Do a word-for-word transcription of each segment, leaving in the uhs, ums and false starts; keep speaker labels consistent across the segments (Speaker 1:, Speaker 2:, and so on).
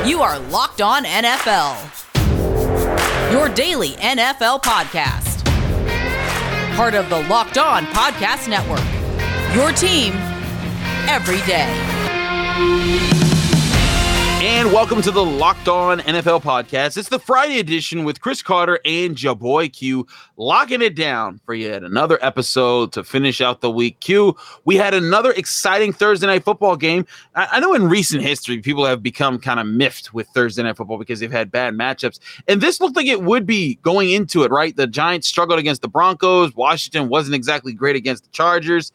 Speaker 1: You are Locked On N F L, your daily N F L podcast. Part of the Locked On Podcast Network, your team every day.
Speaker 2: And welcome to the Locked On N F L podcast. It's the Friday edition with Chris Carter and your boy Q, locking it down for yet another episode to finish out the week. Q, we had another exciting Thursday night football game. I, I know in recent history, people have become kind of miffed with Thursday night football because they've had bad matchups. And this looked like it would be going into it, right? The Giants struggled against the Broncos. Washington wasn't exactly great against the Chargers.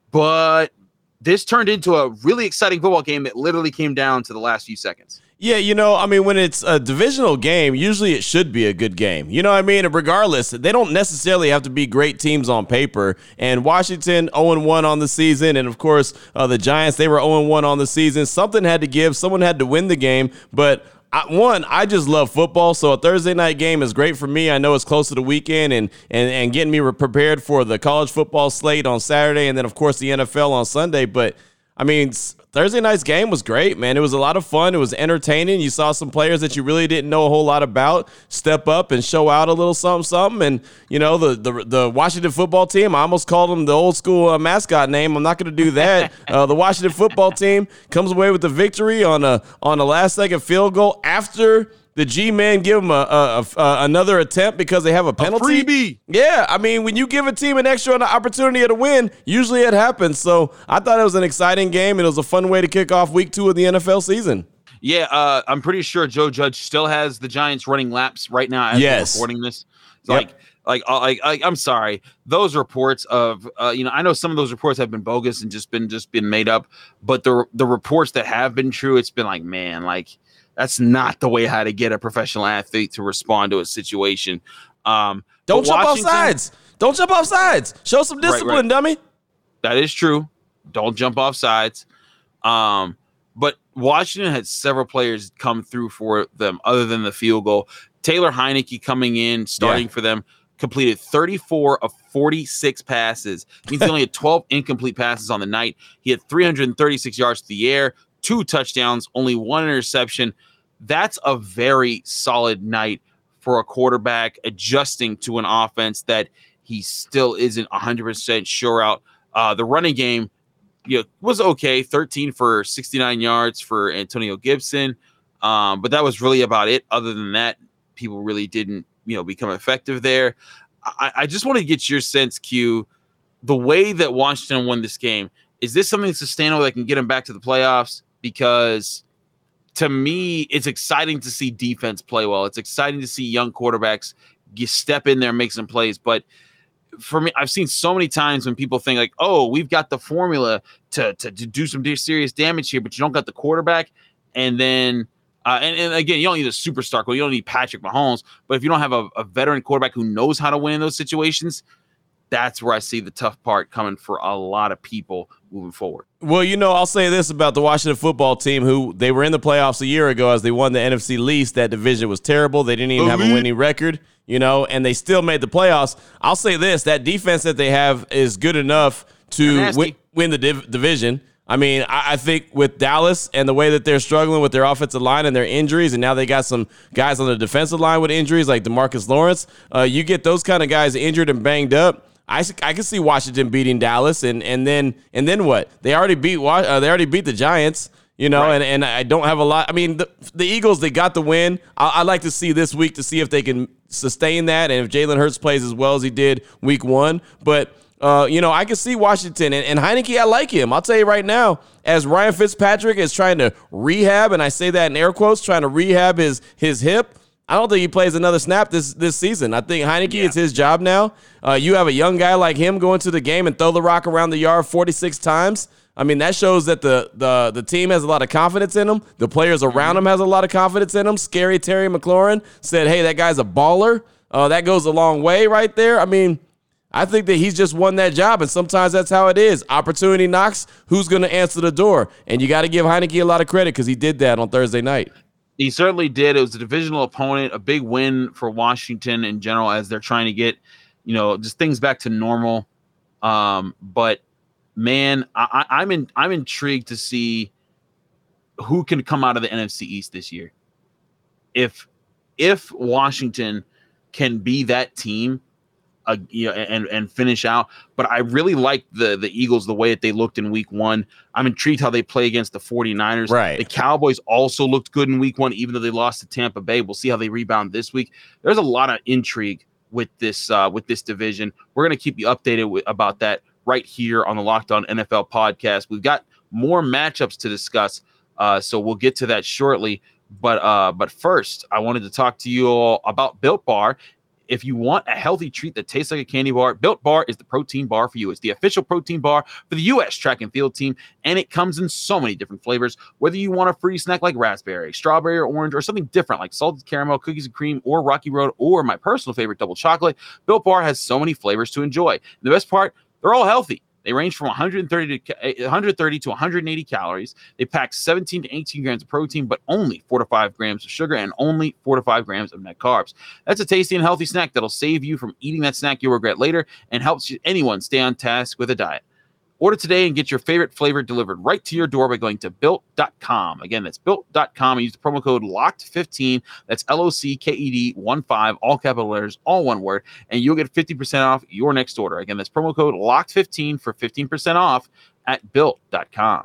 Speaker 2: But this turned into a really exciting football game that literally came down to the last few seconds.
Speaker 3: Yeah, you know, I mean, when it's a divisional game, usually it should be a good game. You know what I mean? Regardless, they don't necessarily have to be great teams on paper. And Washington, oh and one on the season. And, of course, uh, the Giants, they were oh and one on the season. Something had to give. Someone had to win the game. But I, one, I just love football, so a Thursday night game is great for me. I know it's close to the weekend and and, and getting me prepared for the college football slate on Saturday and then, of course, the N F L on Sunday. But, I mean, Thursday night's game was great, man. It was a lot of fun. It was entertaining. You saw some players that you really didn't know a whole lot about step up and show out a little something, something. And, you know, the the, the Washington football team, I almost called them the old school uh, mascot name. I'm not going to do that. uh, the Washington football team comes away with the victory on a on a last-second field goal after the G-men give them a, a, a, a another attempt because they have a penalty.
Speaker 2: A freebie.
Speaker 3: Yeah, I mean, when you give a team an extra opportunity to win, usually it happens. So I thought it was an exciting game, and it was a fun way to kick off week two of the N F L season.
Speaker 2: Yeah, uh, I'm pretty sure Joe Judge still has the Giants running laps right now as
Speaker 3: yes.
Speaker 2: we're recording this. It's
Speaker 3: yep.
Speaker 2: Like, like, uh, like, like, I'm sorry. Those reports of, uh, you know, I know some of those reports have been bogus and just been just been made up, but the the reports that have been true, it's been like, man, like, that's not the way how to get a professional athlete to respond to a situation. Um,
Speaker 3: Don't jump off sides. Don't jump off sides. Show some discipline, right, right. dummy.
Speaker 2: That is true. Don't jump off sides. Um, but Washington had several players come through for them other than the field goal. Taylor Heinicke coming in, starting yeah. for them, completed thirty-four of forty-six passes. Means he only had twelve incomplete passes on the night. He had three hundred thirty-six yards to the air, two touchdowns, only one interception. That's a very solid night for a quarterback adjusting to an offense that he still isn't one hundred percent sure out. Uh, the running game, you know, was okay, thirteen for sixty-nine yards for Antonio Gibson, um, but that was really about it. Other than that, people really didn't, you know, become effective there. I, I just want to get your sense, Q, the way that Washington won this game. Is this something sustainable that can get them back to the playoffs? Because to me, it's exciting to see defense play well. It's exciting to see young quarterbacks get, step in there and make some plays. But for me, I've seen so many times when people think like, oh, we've got the formula to, to, to do some serious damage here, but you don't got the quarterback. And then, uh, and, and again, you don't need a superstar. You don't need Patrick Mahomes. But if you don't have a, a veteran quarterback who knows how to win in those situations, that's where I see the tough part coming for a lot of people moving forward.
Speaker 3: Well, you know, I'll say this about the Washington football team, who they were in the playoffs a year ago as they won the N F C East. That division was terrible. They didn't even have a winning record, you know, and they still made the playoffs. I'll say this, that defense that they have is good enough to win, win the div- division. I mean, I, I think with Dallas and the way that they're struggling with their offensive line and their injuries, and now they got some guys on the defensive line with injuries like DeMarcus Lawrence, uh, you get those kind of guys injured and banged up, I, I can see Washington beating Dallas, and and then and then what? They already beat uh, they already beat the Giants, you know, right. and, and I don't have a lot. I mean, the, the Eagles, they got the win. I, I'd like to see this week to see if they can sustain that, and if Jalen Hurts plays as well as he did week one. But uh, you know, I can see Washington and, and Heinicke. I like him. I'll tell you right now, as Ryan Fitzpatrick is trying to rehab, and I say that in air quotes, trying to rehab his his hip. I don't think he plays another snap this this season. I think Heinicke, yeah. it's his job now. Uh, you have a young guy like him go into the game and throw the rock around the yard forty-six times. I mean, that shows that the the the team has a lot of confidence in him. The players around him has a lot of confidence in him. Scary Terry McLaurin said, hey, that guy's a baller. Uh, that goes a long way right there. I mean, I think that he's just won that job, and sometimes that's how it is. Opportunity knocks. Who's going to answer the door? And you got to give Heinicke a lot of credit because he did that on Thursday night.
Speaker 2: He certainly did. It was a divisional opponent, a big win for Washington in general as they're trying to get, you know, just things back to normal. Um, but man, I, I'm in. I'm intrigued to see who can come out of the N F C East this year. If if Washington can be that team, uh, you know, and and finish out, but I really like the the Eagles the way that they looked in week one. I'm intrigued how they play against the 49ers.
Speaker 3: Right.
Speaker 2: The Cowboys also looked good in week one, even though they lost to Tampa Bay. We'll see how they rebound this week. There's a lot of intrigue with this uh, with this division. We're gonna keep you updated with, about that right here on the Locked On N F L podcast. We've got more matchups to discuss. Uh, so we'll get to that shortly. But uh, but first, I wanted to talk to you all about Built Bar. If you want a healthy treat that tastes like a candy bar, Built Bar is the protein bar for you. It's the official protein bar for the U S track and field team, and it comes in so many different flavors. Whether you want a fruity snack like raspberry, strawberry, or orange, or something different like salted caramel, cookies and cream, or Rocky Road, or my personal favorite, double chocolate, Built Bar has so many flavors to enjoy. And the best part, they're all healthy. They range from one hundred thirty to one hundred thirty to one hundred eighty calories. They pack seventeen to eighteen grams of protein, but only four to five grams of sugar and only four to five grams of net carbs. That's a tasty and healthy snack that'll save you from eating that snack you'll regret later and helps anyone stay on task with a diet. Order today and get your favorite flavor delivered right to your door by going to built dot com. Again, that's built dot com and use the promo code locked fifteen. That's L O C K E D one five, all capital letters, all one word, and you'll get fifty percent off your next order. Again, that's promo code locked fifteen for fifteen percent off at built dot com.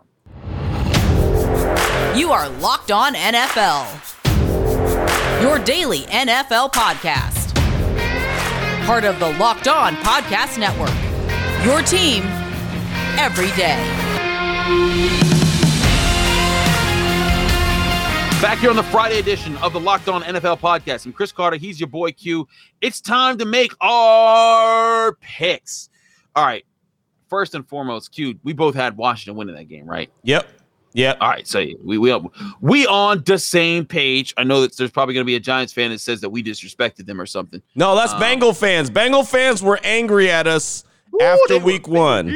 Speaker 1: You are Locked On N F L, your daily N F L podcast. Part of the Locked On Podcast Network, your team every day.
Speaker 2: Back here on the Friday edition of the Locked On N F L podcast. I'm Chris Carter. He's your boy Q. It's time to make our picks. All right. First and foremost, Q, we both had Washington winning that game, right?
Speaker 3: Yep. Yep.
Speaker 2: All right. So we we we on the same page. I know that there's probably going to be a Giants fan that says that we disrespected them or something.
Speaker 3: No, that's um, Bengal fans. Bengal fans were angry at us Ooh, after week one.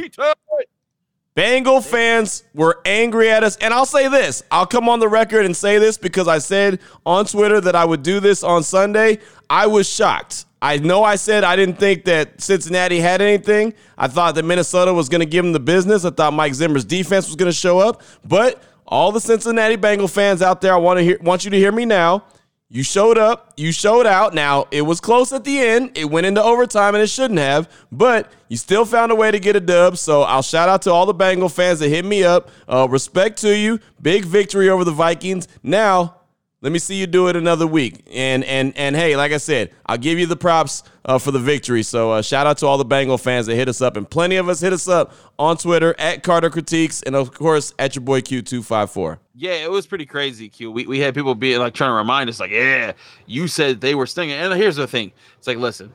Speaker 3: Bengal fans were angry at us. And I'll say this. I'll come on the record and say this because I said on Twitter that I would do this on Sunday. I was shocked. I know I said I didn't think that Cincinnati had anything. I thought that Minnesota was going to give them the business. I thought Mike Zimmer's defense was going to show up. But all the Cincinnati Bengal fans out there, I want to hear, want you to hear me now. You showed up. You showed out. Now, it was close at the end. It went into overtime, and it shouldn't have. But you still found a way to get a dub. So I'll shout out to all the Bengal fans that hit me up. Uh, respect to you. Big victory over the Vikings. Now, let me see you do it another week. And, and, and hey, like I said, I'll give you the props uh, for the victory. So uh, shout out to all the Bengal fans that hit us up. And plenty of us hit us up on Twitter, at Carter Critiques, and, of course, at your boy Q two five four.
Speaker 2: Yeah, it was pretty crazy, Q. We we had people being like trying to remind us, like, yeah, you said they were stinging. And here's the thing. It's like, listen,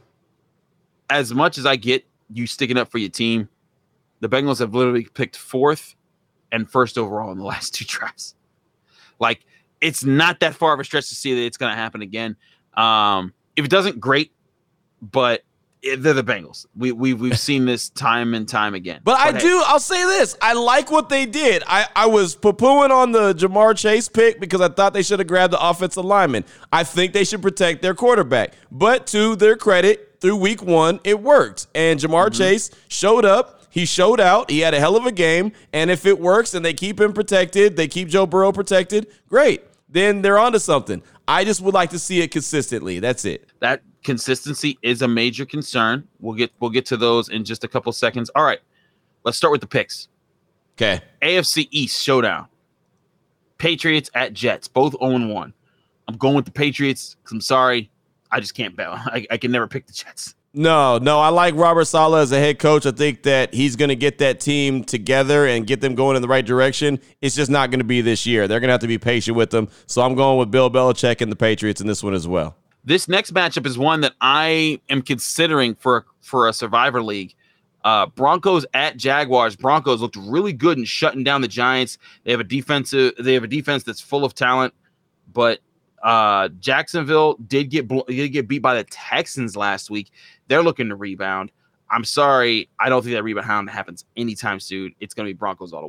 Speaker 2: as much as I get you sticking up for your team, the Bengals have literally picked fourth and first overall in the last two drafts. Like, it's not that far of a stretch to see that it's going to happen again. Um, if it doesn't, great, but they're the Bengals. We, we, we've seen this time and time again.
Speaker 3: But, but I
Speaker 2: hey.
Speaker 3: do, I'll say this. I like what they did. I, I was poo-pooing on the Jamar Chase pick because I thought they should have grabbed the offensive lineman. I think they should protect their quarterback. But to their credit, through week one, it worked. And Jamar mm-hmm. Chase showed up. He showed out. He had a hell of a game. And if it works and they keep him protected, they keep Joe Burrow protected, great. Then they're onto something. I just would like to see it consistently. That's it.
Speaker 2: That consistency is a major concern. We'll get we'll get to those in just a couple seconds. All right, let's start with the picks.
Speaker 3: Okay.
Speaker 2: A F C East showdown. Patriots at Jets, both oh and one. I'm going with the Patriots because I'm sorry. I just can't bet. I, I can never pick the Jets.
Speaker 3: No, no, I like Robert Saleh as a head coach. I think that he's going to get that team together and get them going in the right direction. It's just not going to be this year. They're going to have to be patient with them. So I'm going with Bill Belichick and the Patriots in this one as well.
Speaker 2: This next matchup is one that I am considering for, for a Survivor League. Uh, Broncos at Jaguars. Broncos looked really good in shutting down the Giants. They have a defensive. They have a defense that's full of talent, but uh, Jacksonville did get did get beat by the Texans last week. They're looking to rebound. I'm sorry, I don't think that rebound happens anytime soon. It's going to be Broncos all the way.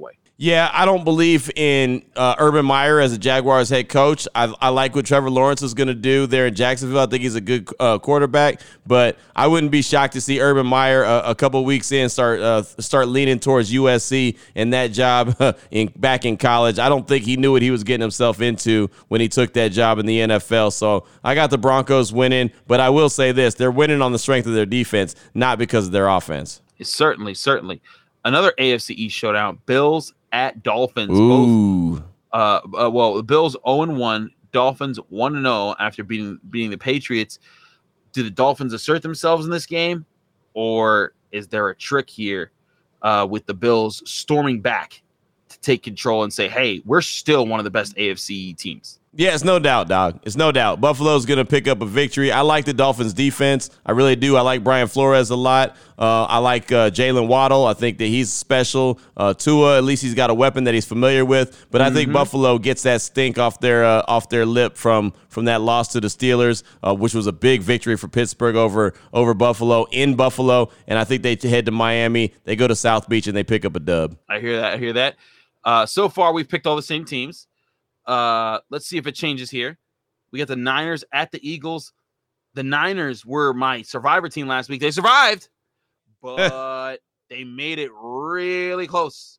Speaker 3: Yeah, I don't believe in uh, Urban Meyer as a Jaguars head coach. I, I like what Trevor Lawrence is going to do there in Jacksonville. I think he's a good uh, quarterback, but I wouldn't be shocked to see Urban Meyer uh, a couple weeks in start uh, start leaning towards U S C and that job in back in college. I don't think he knew what he was getting himself into when he took that job in the N F L. So I got the Broncos winning, but I will say this: they're winning on the strength of their defense, not because of their offense.
Speaker 2: Certainly, certainly. Another A F C East showdown: Bills at Dolphins.
Speaker 3: Ooh.
Speaker 2: Both, uh, uh, well, the Bills oh and one, Dolphins one and oh after beating beating the Patriots. Do the Dolphins assert themselves in this game, or is there a trick here uh, with the Bills storming back to take control and say, hey, we're still one of the best A F C teams?
Speaker 3: Yeah, it's no doubt, dog. It's no doubt. Buffalo's going to pick up a victory. I like the Dolphins' defense. I really do. I like Brian Flores a lot. Uh, I like uh, Jalen Waddle. I think that he's special. Uh, Tua, at least he's got a weapon that he's familiar with. But I mm-hmm. think Buffalo gets that stink off their uh, off their lip from from that loss to the Steelers, uh, which was a big victory for Pittsburgh over over Buffalo in Buffalo. And I think they head to Miami. They go to South Beach and they pick up a dub.
Speaker 2: I hear that. I hear that. Uh, so far, we've picked all the same teams. Uh, let's see if it changes here. We got the Niners at the Eagles. The Niners were my survivor team last week. They survived, but they made it really close.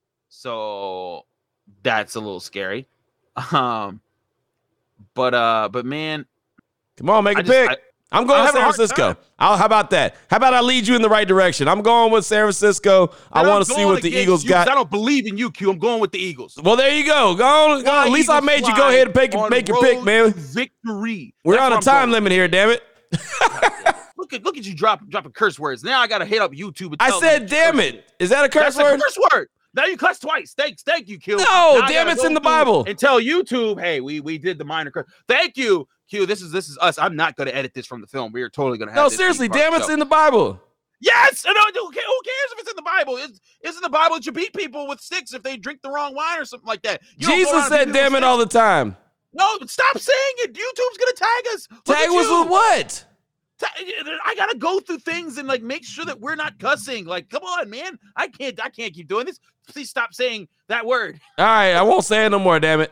Speaker 2: So that's a little scary. Um, but uh, but man,
Speaker 3: come on, make a
Speaker 2: I just,
Speaker 3: pick.
Speaker 2: I,
Speaker 3: I'm going with San Francisco. I'll, how about that? How about I lead you in the right direction? I'm going with San Francisco. I want to see what the Eagles
Speaker 2: you,
Speaker 3: got.
Speaker 2: I don't believe in you, Q. I'm going with the Eagles.
Speaker 3: Well, there you go. Go on. Go on. At least I made you go ahead and make, make your pick, man.
Speaker 2: Victory.
Speaker 3: We're That's on a time limit here, damn it.
Speaker 2: Look at look at you drop dropping curse words. Now I got to hit up YouTube. And
Speaker 3: I said, damn it. Word. Is that a curse
Speaker 2: That's
Speaker 3: word?
Speaker 2: That's a curse word. Now you cuss twice. Thanks, thank you, Q.
Speaker 3: No,
Speaker 2: now
Speaker 3: damn, it's in the Bible.
Speaker 2: And tell YouTube, hey, we we did the minor curse. Thank you, Q. This is this is us. I'm not going to edit this from the film. We are totally going to have.
Speaker 3: No,
Speaker 2: this
Speaker 3: seriously, damn, it's in the Bible.
Speaker 2: Yes, no, who cares if it's in the Bible? It's, it's in the Bible that you beat people with sticks if they drink the wrong wine or something like that. You
Speaker 3: Jesus said, "Damn it," all the time.
Speaker 2: No, stop saying it. YouTube's going to tag us. Look
Speaker 3: tag us with what?
Speaker 2: I gotta go through things and like make sure that we're not cussing. Like, come on, man. I can't I can't keep doing this. Please stop saying that word.
Speaker 3: All right, I won't say it no more, damn it.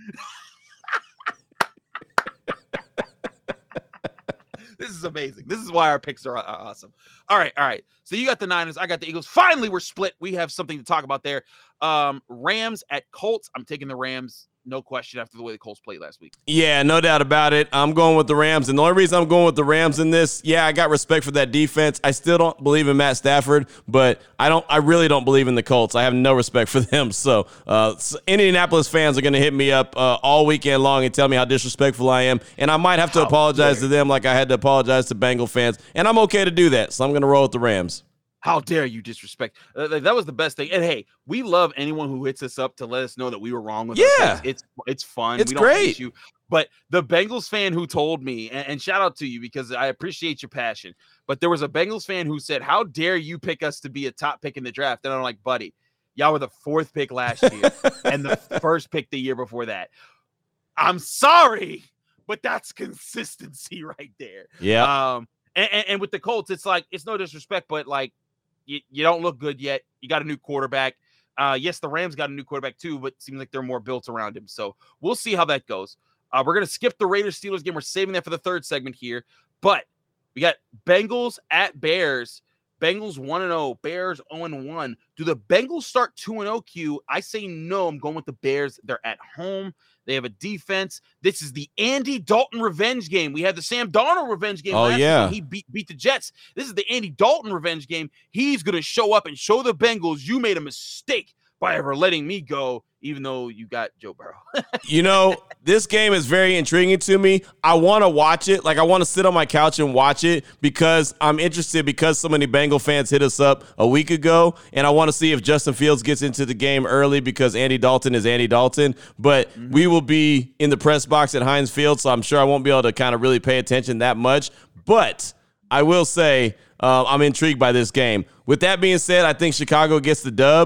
Speaker 2: This is amazing. This is why our picks are awesome. All right, all right. So you got the Niners, I got the Eagles. Finally, we're split. We have something to talk about there. Um, Rams at Colts. I'm taking the Rams. No question after the way the Colts played last week.
Speaker 3: Yeah, no doubt about it. I'm going with the Rams. And the only reason I'm going with the Rams in this, yeah, I got respect for that defense. I still don't believe in Matt Stafford, but I don't. I really don't believe in the Colts. I have no respect for them. So, uh, so Indianapolis fans are going to hit me up uh, all weekend long and tell me how disrespectful I am. And I might have to how apologize dare. to them like I had to apologize to Bengal fans. And I'm okay to do that. So I'm going to roll with the Rams.
Speaker 2: How dare you disrespect? Uh, that was the best thing. And hey, we love anyone who hits us up to let us know that we were wrong with
Speaker 3: yeah.
Speaker 2: us. It's it's fun.
Speaker 3: It's
Speaker 2: we don't
Speaker 3: great.
Speaker 2: hate you. But the Bengals fan who told me, and, and shout out to you because I appreciate your passion. But there was a Bengals fan who said, "How dare you pick us to be a top pick in the draft?" And I'm like, buddy, y'all were the fourth pick last year and the first pick the year before that. I'm sorry, but that's consistency right there.
Speaker 3: Yeah.
Speaker 2: Um. And, and, and with the Colts, it's like it's no disrespect, but like. You, you don't look good yet. You got a new quarterback. Uh, yes, the Rams got a new quarterback too, but it seems like they're more built around him. So we'll see how that goes. Uh, we're going to skip the Raiders-Steelers game. We're saving that for the third segment here. But we got Bengals at Bears. Bengals one and oh, Bears oh and one. Do the Bengals start two and oh, Q? I say no. I'm going with the Bears. They're at home. They have a defense. This is the Andy Dalton revenge game. We had the Sam Darnold revenge game
Speaker 3: oh,
Speaker 2: last
Speaker 3: yeah.
Speaker 2: week. He beat, beat the Jets. This is the Andy Dalton revenge game. He's going to show up and show the Bengals you made a mistake by ever letting me go, even though you got Joe Burrow.
Speaker 3: You know, this game is very intriguing to me. I want to watch it. Like, I want to sit on my couch and watch it because I'm interested because so many Bengal fans hit us up a week ago, and I want to see if Justin Fields gets into the game early because Andy Dalton is Andy Dalton. But mm-hmm. we will be in the press box at Heinz Field, so I'm sure I won't be able to kind of really pay attention that much. But I will say uh, I'm intrigued by this game. With that being said, I think Chicago gets the dub.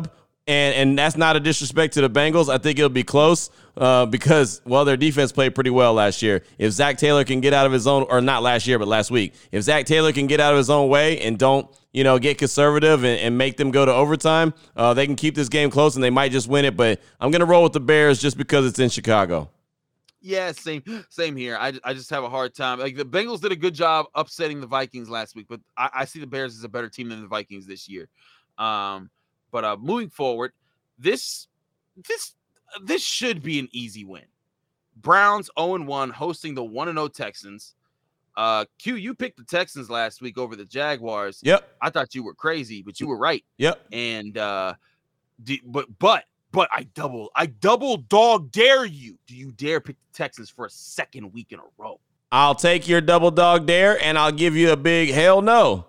Speaker 3: And and that's not a disrespect to the Bengals. I think it'll be close uh, because, well, their defense played pretty well last year. If Zach Taylor can get out of his own, or not last year, but last week, if Zach Taylor can get out of his own way and don't, you know, get conservative and, and make them go to overtime, uh, they can keep this game close and they might just win it. But I'm going to roll with the Bears just because it's in Chicago.
Speaker 2: Yeah, same same here. I, I just have a hard time. Like, the Bengals did a good job upsetting the Vikings last week, but I, I see the Bears as a better team than the Vikings this year. Um But uh, moving forward, this this this should be an easy win. Browns oh and one hosting the one and oh Texans. Uh, Q, you picked the Texans last week over the Jaguars.
Speaker 3: Yep.
Speaker 2: I thought you were crazy, but you were right.
Speaker 3: Yep.
Speaker 2: And uh, do, but but but I double I double dog dare you. Do you dare pick the Texans for a second week in a row?
Speaker 3: I'll take your double dog dare, and I'll give you a big hell no.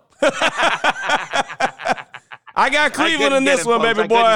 Speaker 3: I got Cleveland in this one, baby boy.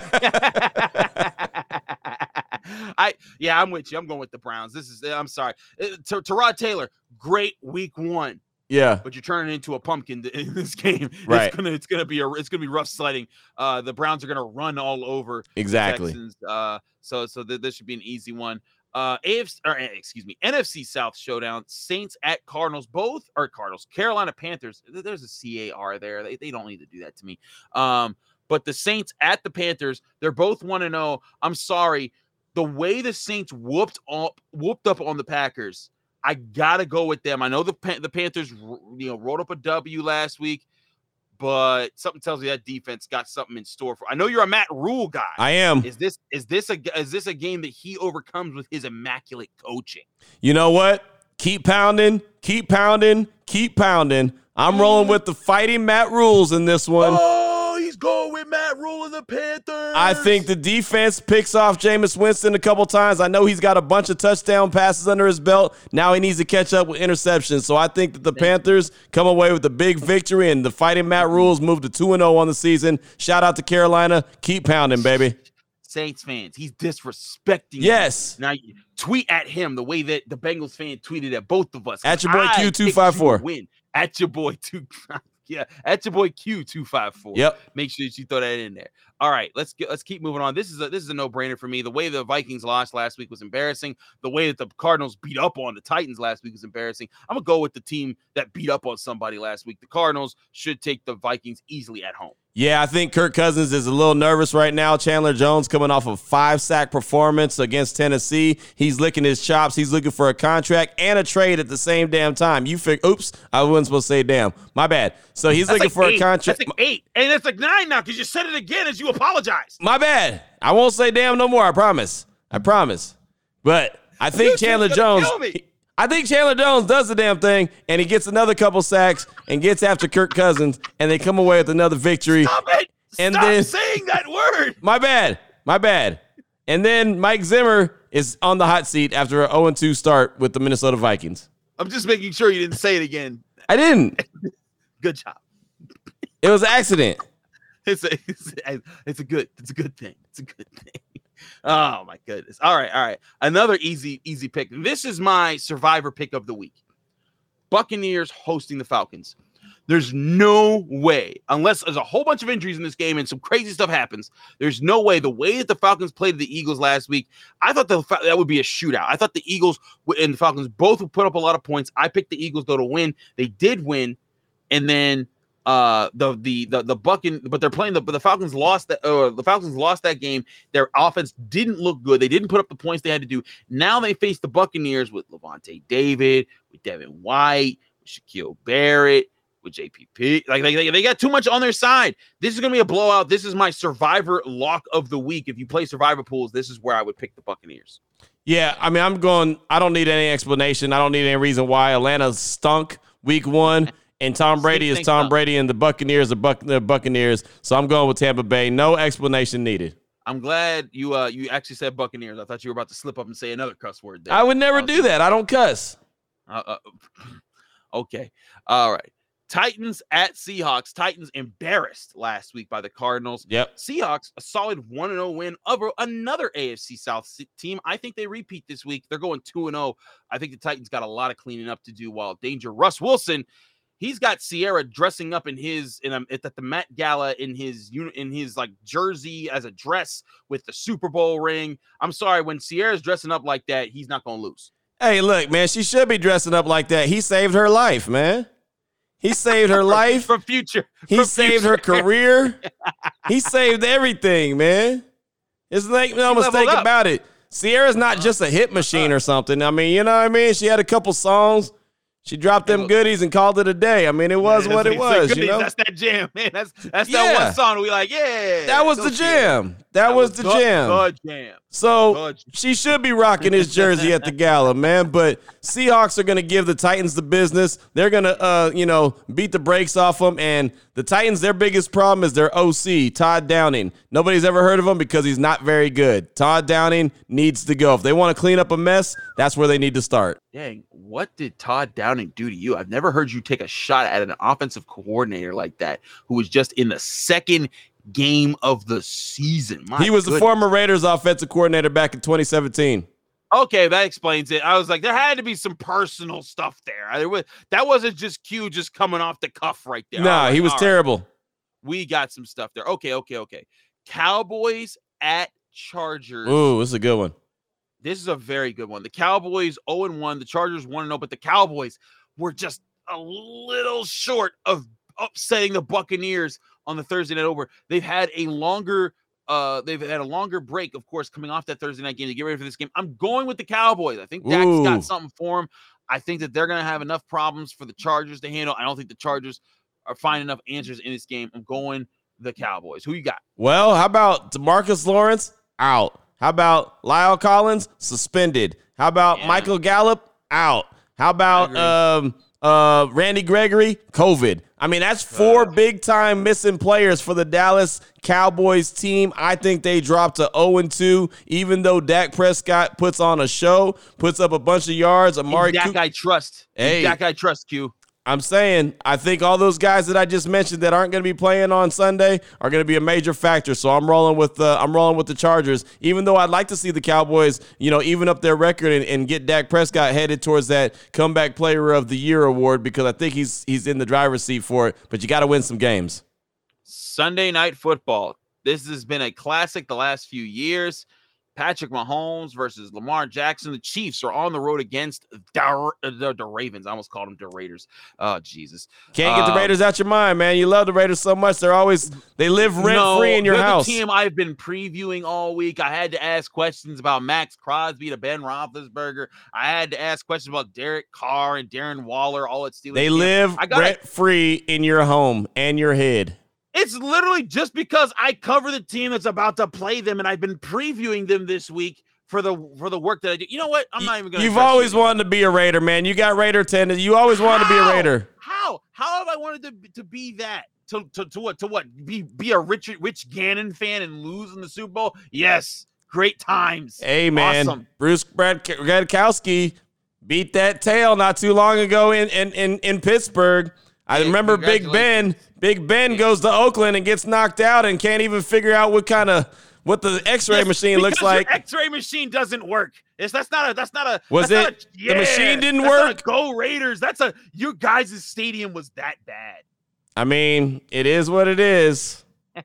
Speaker 2: I yeah, I'm with you. I'm going with the Browns. This is I'm sorry. To Tyrod Taylor, great week one.
Speaker 3: Yeah,
Speaker 2: but you're turning into a pumpkin in this game.
Speaker 3: Right.
Speaker 2: It's gonna it's gonna be a it's gonna be rough sledding. Uh, the Browns are gonna run all over
Speaker 3: exactly.
Speaker 2: The Texans. Uh, so so th- this should be an easy one. Uh, A F C or excuse me, N F C South showdown. Saints at Cardinals, both or Cardinals. Carolina Panthers. There's a C A R there. They they don't need to do that to me. Um, but the Saints at the Panthers. They're both one and zero. I'm sorry, the way the Saints whooped up whooped up on the Packers. I gotta go with them. I know the the Panthers, you know, rolled up a W last week, but something tells me that defense got something in store for. I know you're a Matt Rule guy.
Speaker 3: I am.
Speaker 2: Is this is this a is this a game that he overcomes with his immaculate coaching?
Speaker 3: You know what? Keep pounding, keep pounding, keep pounding. I'm rolling with the fighting Matt Rules in this one.
Speaker 2: Oh, he's going with Matt Rule and the Panthers.
Speaker 3: I think the defense picks off Jameis Winston a couple times. I know he's got a bunch of touchdown passes under his belt. Now he needs to catch up with interceptions. So I think that the Panthers come away with a big victory, and the fighting Matt Rules move to two and oh on the season. Shout out to Carolina. Keep pounding, baby.
Speaker 2: Saints fans, he's disrespecting.
Speaker 3: Yes.
Speaker 2: You. Now tweet at him the way that the Bengals fan tweeted at both of us.
Speaker 3: At your boy Q two five four.
Speaker 2: Win. At your boy two. Yeah, at your boy Q two five four.
Speaker 3: Yep.
Speaker 2: Make sure that you throw that in there. All right, let's get let's keep moving on. This is a this is a no-brainer for me. The way the Vikings lost last week was embarrassing. The way that the Cardinals beat up on the Titans last week was embarrassing. I'm gonna go with the team that beat up on somebody last week. The Cardinals should take the Vikings easily at home.
Speaker 3: Yeah, I think Kirk Cousins is a little nervous right now. Chandler Jones coming off a five-sack performance against Tennessee. He's licking his chops. He's looking for a contract and a trade at the same damn time. You fig- Oops, I wasn't supposed to say damn. My bad. So he's
Speaker 2: that's
Speaker 3: looking
Speaker 2: like
Speaker 3: for
Speaker 2: eight.
Speaker 3: a contract.
Speaker 2: That's like eight. And that's like nine now because you said it again as you apologized.
Speaker 3: My bad. I won't say damn no more. I promise. I promise. But I think Chandler Jones... I think Chandler Jones does the damn thing, and he gets another couple sacks and gets after Kirk Cousins, and they come away with another victory.
Speaker 2: Stop it!
Speaker 3: And
Speaker 2: Stop
Speaker 3: then,
Speaker 2: saying that word!
Speaker 3: My bad. My bad. And then Mike Zimmer is on the hot seat after an oh and two start with the Minnesota Vikings.
Speaker 2: I'm just making sure you didn't say it again.
Speaker 3: I didn't.
Speaker 2: Good job.
Speaker 3: It was an accident.
Speaker 2: It's a, it's a, it's a good, it's a good thing. It's a good thing. Oh my goodness. All right. All right. Another easy, easy pick. This is my survivor pick of the week. Buccaneers hosting the Falcons. There's no way, unless there's a whole bunch of injuries in this game and some crazy stuff happens, there's no way. The way that the Falcons played the Eagles last week, I thought the, that would be a shootout. I thought the Eagles and the Falcons both would put up a lot of points. I picked the Eagles, though, to win. They did win. And then uh, the the the the Buccan, but they're playing the but the Falcons lost that or the Falcons lost that game. Their offense didn't look good. They didn't put up the points they had to do. Now they face the Buccaneers with Levante David, with Devin White, with Shaquille Barrett, with J P P. Like they, they got too much on their side. This is gonna be a blowout. This is my survivor lock of the week. If you play survivor pools, this is where I would pick the Buccaneers.
Speaker 3: Yeah, I mean, I'm going. I don't need any explanation. I don't need any reason why Atlanta stunk week one. And Tom Brady is Tom Brady, and the Buccaneers are Buc- the Buccaneers. So I'm going with Tampa Bay. No explanation needed.
Speaker 2: I'm glad you uh you actually said Buccaneers. I thought you were about to slip up and say another cuss word there.
Speaker 3: I would never do that. I don't cuss.
Speaker 2: Uh, uh, okay. All right. Titans at Seahawks. Titans embarrassed last week by the Cardinals.
Speaker 3: Yep.
Speaker 2: Seahawks, a solid one and oh win over another A F C South team. I think they repeat this week. They're going two and oh. I think the Titans got a lot of cleaning up to do while Danger Russ Wilson He's got Sierra dressing up in his in a, at the Met Gala in his in his like jersey as a dress with the Super Bowl ring. I'm sorry, when Sierra's dressing up like that, he's not gonna lose.
Speaker 3: Hey, look, man, she should be dressing up like that. He saved her life, man. He saved her life.
Speaker 2: For future.
Speaker 3: He
Speaker 2: for
Speaker 3: saved
Speaker 2: future.
Speaker 3: her career. He saved everything, man. It's like no mistake about it. Sierra's not just a hit machine or something. I mean, you know what I mean? She had a couple songs. She dropped them goodies and called it a day. I mean, it was
Speaker 2: man,
Speaker 3: what it was,
Speaker 2: goodies,
Speaker 3: you know?
Speaker 2: That's that jam, man. That's that's
Speaker 3: yeah.
Speaker 2: that one song we like, yeah.
Speaker 3: That was the jam. That, that was, was the, the jam.
Speaker 2: The jam.
Speaker 3: So
Speaker 2: the jam.
Speaker 3: She should be rocking his jersey at the gala, man. But Seahawks are going to give the Titans the business. They're going to, uh, you know, beat the brakes off them. And the Titans, their biggest problem is their O C, Todd Downing. Nobody's ever heard of him because he's not very good. Todd Downing needs to go. If they want to clean up a mess, that's where they need to start.
Speaker 2: Dang, what did Todd Downing do to you? I've never heard you take a shot at an offensive coordinator like that who was just in the second game of the season. My
Speaker 3: he was
Speaker 2: goodness.
Speaker 3: the former Raiders offensive coordinator back in twenty seventeen.
Speaker 2: Okay, that explains it. I was like, there had to be some personal stuff there. There was, that wasn't just Q just coming off the cuff right there.
Speaker 3: No, nah,
Speaker 2: like,
Speaker 3: he was terrible.
Speaker 2: Right, we got some stuff there. Okay, okay, okay. Cowboys at Chargers.
Speaker 3: Ooh, this is a good one.
Speaker 2: This is a very good one. The Cowboys oh and one, the Chargers one and oh, but the Cowboys were just a little short of upsetting the Buccaneers on the Thursday night over. They've had a longer uh they've had a longer break, of course, coming off that Thursday night game to get ready for this game. I'm going with the Cowboys. I think Dak's
Speaker 3: Ooh.
Speaker 2: got something for him. I think that they're going to have enough problems for the Chargers to handle. I don't think the Chargers are finding enough answers in this game. I'm going the Cowboys. Who you got?
Speaker 3: Well, how about DeMarcus Lawrence? Out. How about Lyle Collins? Suspended. How about yeah. Michael Gallup? Out. How about um, uh, Randy Gregory? COVID. I mean, that's four uh, big-time missing players for the Dallas Cowboys team. I think they dropped to oh and two, even though Dak Prescott puts on a show, puts up a bunch of yards. Amari
Speaker 2: Dak
Speaker 3: Cooper.
Speaker 2: I trust.
Speaker 3: Hey.
Speaker 2: Dak I trust, Q.
Speaker 3: I'm saying, I think all those guys that I just mentioned that aren't going to be playing on Sunday are going to be a major factor. So I'm rolling with uh, I'm rolling with the Chargers, even though I'd like to see the Cowboys, you know, even up their record and, and get Dak Prescott headed towards that comeback player of the year award, because I think he's he's in the driver's seat for it. But you got to win some games.
Speaker 2: Sunday Night Football. This has been a classic the last few years. Patrick Mahomes versus Lamar Jackson. The Chiefs are on the road against the, the, the Ravens. I almost called them the Raiders. Oh, Jesus.
Speaker 3: Can't get the
Speaker 2: um,
Speaker 3: Raiders out your mind, man. You love the Raiders so much. They're always, they live rent
Speaker 2: no,
Speaker 3: free in your
Speaker 2: they're
Speaker 3: house.
Speaker 2: The team I've been previewing all week. I had to ask questions about Max Crosby to Ben Roethlisberger. I had to ask questions about Derek Carr and Darren Waller, all at Steelers.
Speaker 3: They
Speaker 2: camp.
Speaker 3: live
Speaker 2: I gotta,
Speaker 3: rent free in your home and your head.
Speaker 2: It's literally just because I cover the team that's about to play them, and I've been previewing them this week for the for the work that I do. You know what? I'm not even going to.
Speaker 3: You've always you. wanted to be a Raider, man. You got Raider tendencies. You always wanted
Speaker 2: How?
Speaker 3: to be a Raider.
Speaker 2: How? How have I wanted to, to be that? To, to to what? To what? Be be a Richard Rich Gannon fan and lose in the Super Bowl? Yes. Great times.
Speaker 3: Hey, man.
Speaker 2: Awesome.
Speaker 3: Bruce Gradkowski beat that tail not too long ago in in in, in Pittsburgh. I yeah, remember Big Ben. Big Ben yeah. goes to Oakland and gets knocked out and can't even figure out what kind of what the X-ray yes, machine looks like.
Speaker 2: Your X-ray machine doesn't work. It's that's not a that's not a
Speaker 3: was
Speaker 2: that's
Speaker 3: it
Speaker 2: not a, yeah,
Speaker 3: the machine didn't
Speaker 2: that's
Speaker 3: work?
Speaker 2: Not a go Raiders. That's a your guys' stadium was that bad.
Speaker 3: I mean, it is what it is.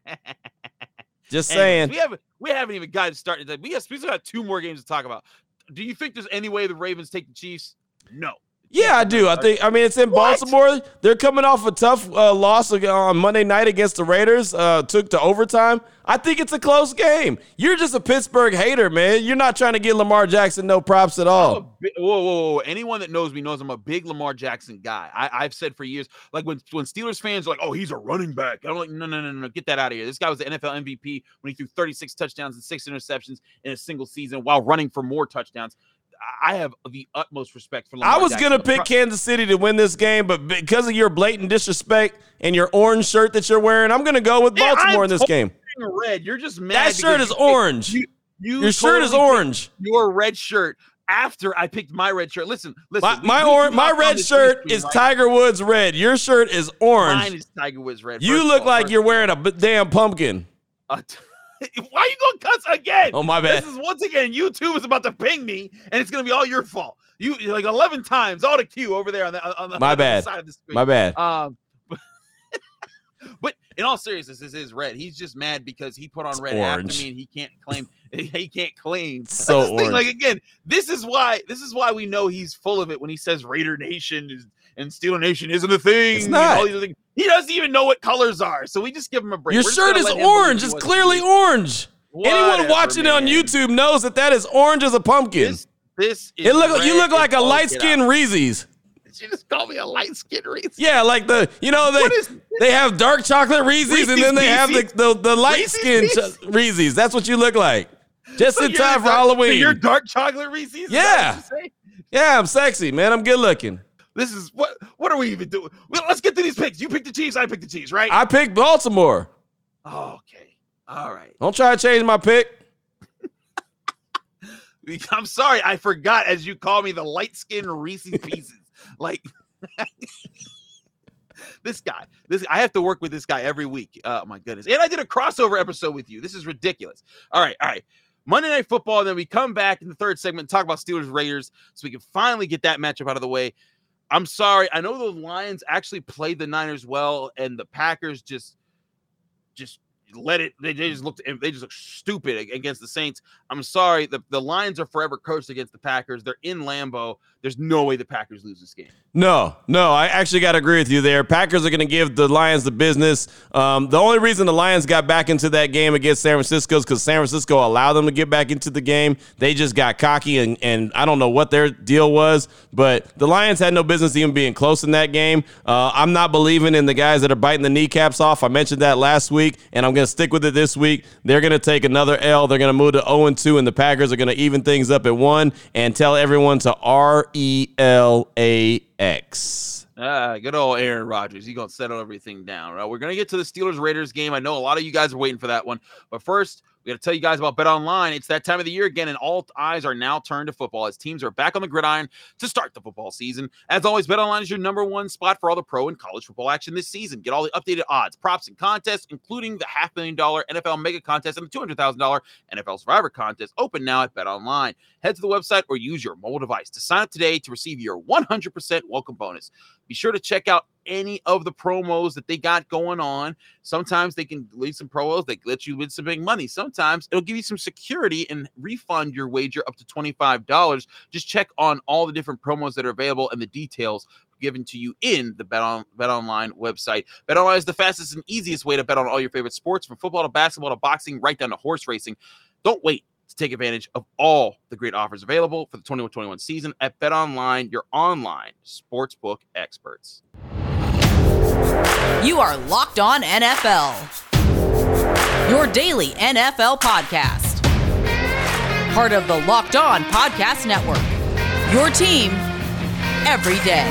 Speaker 3: Just saying.
Speaker 2: Anyways, we haven't we haven't even gotten started. We have we still got two more games to talk about. Do you think there's any way the Ravens take the Chiefs? No.
Speaker 3: Yeah, I do. I think. I mean, it's in what? Baltimore. They're coming off a tough uh, loss on Monday night against the Raiders. Uh, took to overtime. I think it's a close game. You're just a Pittsburgh hater, man. You're not trying to give Lamar Jackson no props at all.
Speaker 2: Big, whoa, whoa, whoa! Anyone that knows me knows I'm a big Lamar Jackson guy. I, I've said for years, like when when Steelers fans are like, "Oh, he's a running back," I'm like, "No, no, no, no, get that out of here." This guy was the N F L M V P when he threw thirty-six touchdowns and six interceptions in a single season while running for more touchdowns. I have the utmost respect for Lamar
Speaker 3: I was
Speaker 2: Jackson.
Speaker 3: going to pick Kansas City to win this game, but because of your blatant disrespect and your orange shirt that you're wearing, I'm going to go with Baltimore yeah, in this game.
Speaker 2: Red. You're just mad.
Speaker 3: That shirt is orange. You, you your totally shirt is orange.
Speaker 2: Your red shirt after I picked my red shirt. Listen, listen.
Speaker 3: My my, or, my red shirt stream, is right? Tiger Woods red. Your shirt is orange.
Speaker 2: Mine is Tiger Woods red.
Speaker 3: You look all, like you're wearing a damn pumpkin.
Speaker 2: Uh, t- Why are you going to cuss again?
Speaker 3: Oh, my bad.
Speaker 2: This is once again, YouTube is about to ping me, and it's going to be all your fault. You like eleven times all the Q over there on the on the,
Speaker 3: My
Speaker 2: on
Speaker 3: bad.
Speaker 2: the side of the screen.
Speaker 3: My bad.
Speaker 2: Um, but, but in all seriousness, this is red. He's just mad because he put on
Speaker 3: It's
Speaker 2: red
Speaker 3: orange.
Speaker 2: after me, and he can't claim. He can't claim.
Speaker 3: So
Speaker 2: That's the thing,
Speaker 3: orange.
Speaker 2: like again, this is why this is why we know he's full of it when he says Raider Nation is, and Steeler Nation isn't a thing.
Speaker 3: It's
Speaker 2: and
Speaker 3: not.
Speaker 2: all these other things. He doesn't even know what colors are, so we just give him a break.
Speaker 3: Your
Speaker 2: We're just
Speaker 3: shirt
Speaker 2: gonna
Speaker 3: is
Speaker 2: let him believe
Speaker 3: orange.
Speaker 2: he
Speaker 3: It's
Speaker 2: wasn't
Speaker 3: clearly
Speaker 2: believe.
Speaker 3: orange. Anyone
Speaker 2: Whatever,
Speaker 3: watching it on
Speaker 2: man.
Speaker 3: YouTube knows that that is orange as a pumpkin.
Speaker 2: This, this is
Speaker 3: It look you
Speaker 2: red
Speaker 3: look like
Speaker 2: as
Speaker 3: a
Speaker 2: all
Speaker 3: light
Speaker 2: get
Speaker 3: skinned
Speaker 2: out.
Speaker 3: Reese's.
Speaker 2: Did you just call me a light skinned Reese?
Speaker 3: Yeah, like the you know
Speaker 2: What
Speaker 3: they
Speaker 2: is-
Speaker 3: they have dark chocolate Reese's,
Speaker 2: Reese's
Speaker 3: and then they have the
Speaker 2: Pieces?
Speaker 3: the, the light
Speaker 2: Reese's
Speaker 3: skinned
Speaker 2: Pieces?
Speaker 3: ch- Reese's. That's what you look like. Just
Speaker 2: So
Speaker 3: in
Speaker 2: you're
Speaker 3: time
Speaker 2: the
Speaker 3: for
Speaker 2: dark- so
Speaker 3: Halloween.
Speaker 2: you're dark chocolate Reese's? Is
Speaker 3: Yeah.
Speaker 2: that what you say?
Speaker 3: Yeah, I'm sexy, man. I'm good looking.
Speaker 2: This is what what are we even doing? Well, let's get to these picks. You pick the Chiefs, I pick the Chiefs, right?
Speaker 3: I picked Baltimore.
Speaker 2: oh, okay. All right.
Speaker 3: Don't try to change my pick.
Speaker 2: I'm sorry, I forgot as you call me the light-skinned Reese's Pieces. Like this guy. This I have to work with this guy every week. Oh my goodness. And I did a crossover episode with you. This is ridiculous. All right, all right. Monday Night Football, and then we come back in the third segment and talk about Steelers Raiders so we can finally get that matchup out of the way. I'm sorry. I know the Lions actually played the Niners well, and the Packers just just let it they, they just looked they just look stupid against the Saints. I'm sorry. The, the Lions are forever cursed against the Packers. They're in Lambeau. There's no way the Packers lose this game.
Speaker 3: No, no, I actually got to agree with you there. Packers are going to give the Lions the business. Um, the only reason the Lions got back into that game against San Francisco is because San Francisco allowed them to get back into the game. They just got cocky, and, and I don't know what their deal was, but the Lions had no business even being close in that game. Uh, I'm not believing in the guys that are biting the kneecaps off. I mentioned that last week, and I'm going to stick with it this week. They're going to take another L. They're going to move to oh and two, and the Packers are going to even things up at one and tell everyone to R E L A X.
Speaker 2: Ah, good old Aaron Rodgers. He's going to settle everything down. Right? We're going to get to the Steelers-Raiders game. I know a lot of you guys are waiting for that one. But first, we got to tell you guys about BetOnline. It's that time of the year again, and all eyes are now turned to football as teams are back on the gridiron to start the football season. As always, BetOnline is your number one spot for all the pro and college football action this season. Get all the updated odds, props, and contests, including the half million dollar N F L Mega Contest and the two hundred thousand dollars N F L Survivor Contest. Open now at BetOnline. Head to the website or use your mobile device to sign up today to receive your one hundred percent welcome bonus. Be sure to check out any of the promos that they got going on. Sometimes they can leave some promos that let you win some big money. Sometimes it'll give you some security and refund your wager up to twenty-five dollars. Just check on all the different promos that are available and the details given to you in the Bet on, BetOnline website. BetOnline is the fastest and easiest way to bet on all your favorite sports, from football to basketball to boxing, right down to horse racing. Don't wait to take advantage of all the great offers available for the twenty-one twenty-one season at BetOnline, your online sportsbook experts.
Speaker 1: You are Locked On N F L, your daily N F L podcast. Part of the Locked On Podcast Network, your team every day.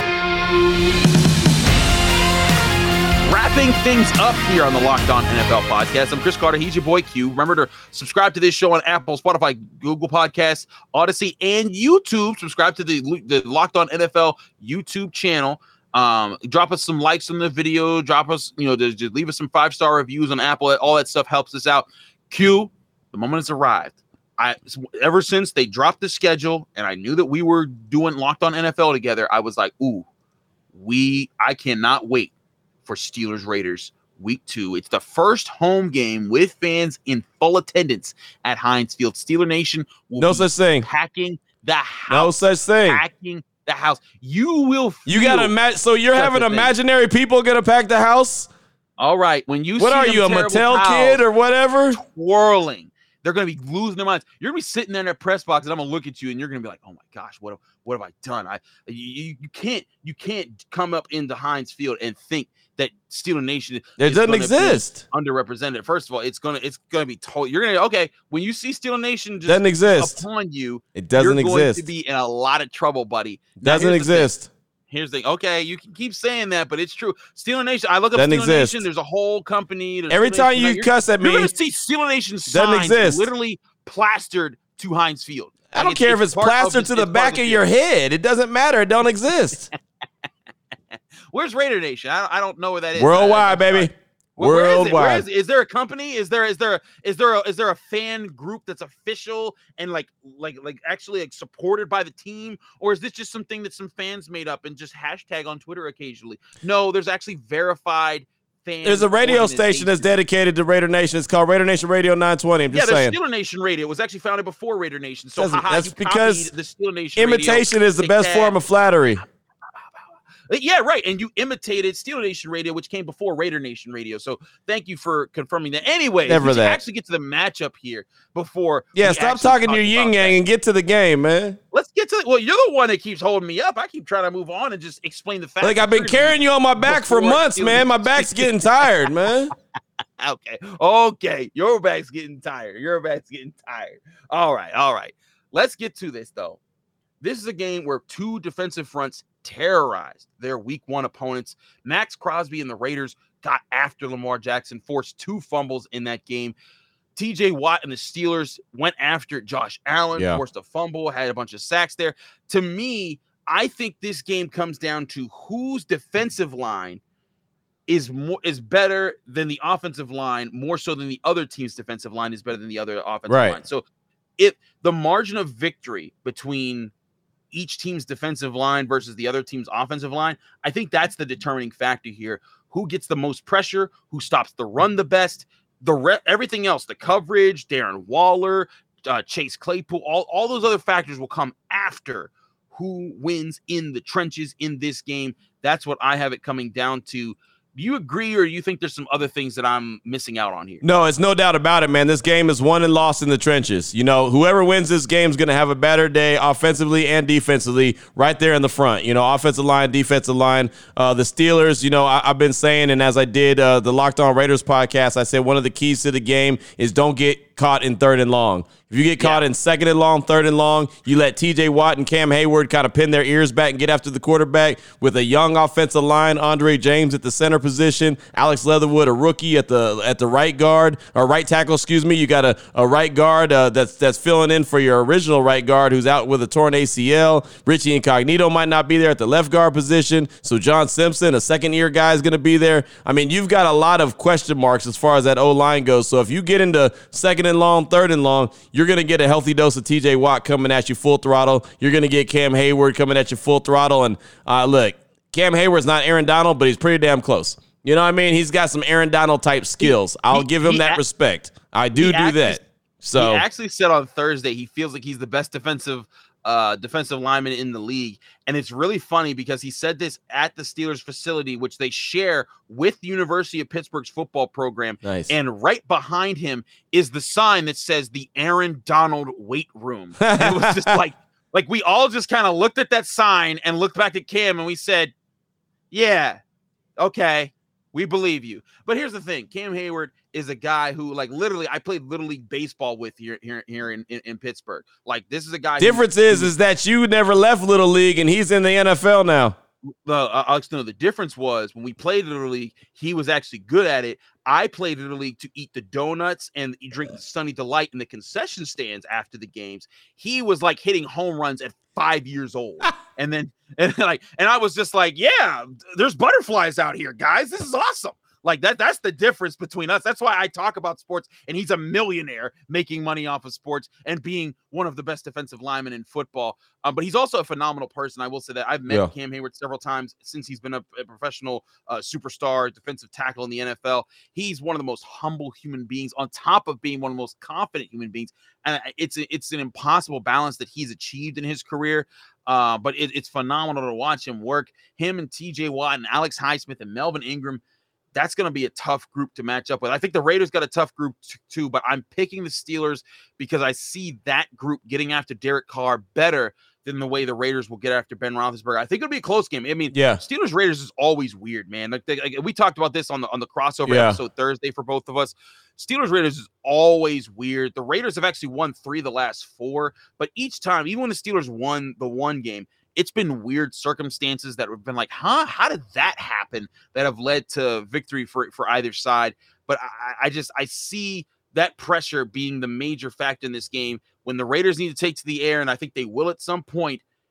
Speaker 2: Wrapping things up here on the Locked On N F L podcast. I'm Chris Carter. He's your boy Q. Remember to subscribe to this show on Apple, Spotify, Google Podcasts, Odyssey, and YouTube. Subscribe to the, the Locked On N F L YouTube channel. Um, drop us some likes on the video. Drop us, you know, just, just leave us some five-star reviews on Apple. All that stuff helps us out. Q, the moment has arrived. I ever since they dropped the schedule and I knew that we were doing Locked On N F L together, I was like, ooh, we I cannot wait for Steelers Raiders week two. It's the first home game with fans in full attendance at Heinz Field. Steeler Nation will
Speaker 3: No
Speaker 2: be
Speaker 3: such thing.
Speaker 2: packing the house.
Speaker 3: No such thing.
Speaker 2: Packing the house. You will feel
Speaker 3: You got to imagine. So you're
Speaker 2: such
Speaker 3: having
Speaker 2: a thing.
Speaker 3: imaginary people going to pack the house?
Speaker 2: All right. When you
Speaker 3: What
Speaker 2: see
Speaker 3: are
Speaker 2: them
Speaker 3: you, a
Speaker 2: terrible
Speaker 3: Mattel
Speaker 2: towels
Speaker 3: kid or whatever?
Speaker 2: twirling, they're going to be losing their minds. You're going to be sitting there in that press box, and I'm going to look at you, and you're going to be like, "Oh my gosh, what what have I done?" I you, you can't you can't come up into Heinz Field and think that Steeler Nation
Speaker 3: It
Speaker 2: is
Speaker 3: doesn't
Speaker 2: gonna be
Speaker 3: exist.
Speaker 2: underrepresented. First of all, it's gonna it's gonna be told. You're gonna okay when you see Steeler Nation just
Speaker 3: Doesn't exist.
Speaker 2: upon you.
Speaker 3: It doesn't
Speaker 2: you're going
Speaker 3: exist.
Speaker 2: to be in a lot of trouble, buddy. Now,
Speaker 3: Doesn't
Speaker 2: here's the thing.
Speaker 3: exist.
Speaker 2: Here's the thing. Okay, you can keep saying that, but it's true. Steeler Nation. I look up
Speaker 3: Doesn't
Speaker 2: Steeler
Speaker 3: exist.
Speaker 2: Nation. There's a whole company. there's
Speaker 3: Every
Speaker 2: Steeler
Speaker 3: time
Speaker 2: Nation.
Speaker 3: you
Speaker 2: Now, you're-
Speaker 3: cuss at
Speaker 2: You're
Speaker 3: me,
Speaker 2: going to see Steeler Nation
Speaker 3: Doesn't
Speaker 2: signs
Speaker 3: exist.
Speaker 2: literally plastered to Heinz Field.
Speaker 3: I don't
Speaker 2: Like,
Speaker 3: care if it's
Speaker 2: part of
Speaker 3: plastered to the
Speaker 2: it's part
Speaker 3: back
Speaker 2: the
Speaker 3: of your
Speaker 2: field.
Speaker 3: head. It doesn't matter. It don't exist.
Speaker 2: Where's Raider Nation? I don't, I don't know where that is.
Speaker 3: Worldwide,
Speaker 2: I- I-
Speaker 3: baby.
Speaker 2: Well, where is it? Where
Speaker 3: Worldwide.
Speaker 2: is it? Is there a company? Is there is there is there a, is there a fan group that's official and like like like actually like supported by the team, or is this just something that some fans made up and just hashtag on Twitter occasionally? No, there's actually verified fan.
Speaker 3: There's a radio station that's dedicated to Raider Nation. It's called Raider Nation Radio nine twenty. I'm just
Speaker 2: yeah,
Speaker 3: saying.
Speaker 2: Yeah, Steeler Nation Radio. It was actually founded before Raider Nation. So
Speaker 3: that's,
Speaker 2: haha,
Speaker 3: that's
Speaker 2: you
Speaker 3: because
Speaker 2: the Steeler Nation
Speaker 3: imitation
Speaker 2: radio.
Speaker 3: is the best form of flattery.
Speaker 2: Yeah, right. And you imitated Steeler Nation Radio, which came before Raider Nation Radio. So thank you for confirming that. Anyway,
Speaker 3: Never
Speaker 2: we should
Speaker 3: that.
Speaker 2: actually get to the matchup here before.
Speaker 3: Yeah, stop talking to your yin yang and get to the game, man.
Speaker 2: Let's get to it. Well, you're the one that keeps holding me up. I keep trying to move on and just explain the facts.
Speaker 3: Like, I've been carrying you on my back for months, man. My back's getting tired, man.
Speaker 2: Okay. Okay. Your back's getting tired. Your back's getting tired. All right. All right. Let's get to this, though. This is a game where two defensive fronts terrorized their week one opponents. Max Crosby and the Raiders got after Lamar Jackson, forced two fumbles in that game. T J Watt and the Steelers went after Josh Allen, yeah. forced a fumble, had a bunch of sacks there. To me, I think this game comes down to whose defensive line is more is better than the offensive line, more so than the other team's defensive line is better than the other offensive
Speaker 3: right.
Speaker 2: line. So if the margin of victory between each team's defensive line versus the other team's offensive line, I think that's the determining factor here. Who gets the most pressure, who stops the run the best, the re- everything else, the coverage, Darren Waller, uh, Chase Claypool, all, all those other factors will come after who wins in the trenches in this game. That's what I have it coming down to. Do you agree, or do you think there's some other things that I'm missing out on here?
Speaker 3: No, it's no doubt about it, man. This game is won and lost in the trenches. You know, whoever wins this game is going to have a better day offensively and defensively right there in the front. You know, offensive line, defensive line. Uh, the Steelers, you know, I, I've been saying, and as I did uh, the Locked On Raiders podcast, I said one of the keys to the game is don't get caught in third and long. If you get caught yeah. in second and long, third and long, you let T J Watt and Cam Hayward kind of pin their ears back and get after the quarterback with a young offensive line, Andre James at the center position, Alex Leatherwood, a rookie at the at the right guard, or right tackle, excuse me. You got a, a right guard uh, that's that's filling in for your original right guard who's out with a torn A C L. Richie Incognito might not be there at the left guard position, so John Simpson, a second-year guy, is going to be there. I mean, you've got a lot of question marks as far as that O-line goes, so if you get into second and long, third and long, you're going to get a healthy dose of T J Watt coming at you full throttle. You're going to get Cam Hayward coming at you full throttle. And uh, look, Cam Hayward's not Aaron Donald, but he's pretty damn close. You know what I mean? He's got some Aaron Donald type skills. I'll
Speaker 2: he,
Speaker 3: give him
Speaker 2: he,
Speaker 3: that
Speaker 2: he,
Speaker 3: respect. I do do
Speaker 2: actually,
Speaker 3: that. So
Speaker 2: he actually said on Thursday he feels like he's the best defensive uh, defensive lineman in the league. And it's really funny because he said this at the Steelers facility, which they share with the University of Pittsburgh's football program.
Speaker 3: Nice.
Speaker 2: And right behind him is the sign that says the Aaron Donald weight room. And it was just like, like we all just kind of looked at that sign and looked back at Cam and we said, yeah, okay, we believe you. But here's the thing. Cam Hayward is a guy who, like, literally, I played Little League baseball with here here, here in, in, in Pittsburgh. Like, this is a guy.
Speaker 3: Difference is, is that you never left Little League and he's in the N F L now.
Speaker 2: Uh, I'll explain. The difference was when we played Little League, he was actually good at it. I played Little League to eat the donuts and drink the Sunny Delight in the concession stands after the games. He was like hitting home runs at five years old. and then, and like, and I was just like, yeah, there's butterflies out here, guys. This is awesome. Like that, that's the difference between us. That's why I talk about sports, and he's a millionaire making money off of sports and being one of the best defensive linemen in football. Um, but he's also a phenomenal person. I will say that I've met yeah. Cam Hayward several times since he's been a, a professional uh, superstar defensive tackle in the N F L. He's one of the most humble human beings on top of being one of the most confident human beings. And it's, it's an impossible balance that he's achieved in his career. Uh, but it, it's phenomenal to watch him work. Him and T J Watt and Alex Highsmith and Melvin Ingram, that's going to be a tough group to match up with. I think the Raiders got a tough group t- too, but I'm picking the Steelers because I see that group getting after Derek Carr better than the way the Raiders will get after Ben Roethlisberger. I think it'll be a close game. I mean,
Speaker 3: yeah.
Speaker 2: Steelers Raiders is always weird, man. Like, they, like we talked about this on the on the crossover
Speaker 3: yeah.
Speaker 2: episode Thursday for both of us. Steelers Raiders is always weird. The Raiders have actually won three of the last four, but each time, even when the Steelers won the one game, it's been weird circumstances that have been like, huh, how did that happen, that have led to victory for, for either side. But I, I just, I see that pressure being the major factor in this game when the Raiders need to take to the air, and I think they will at some point.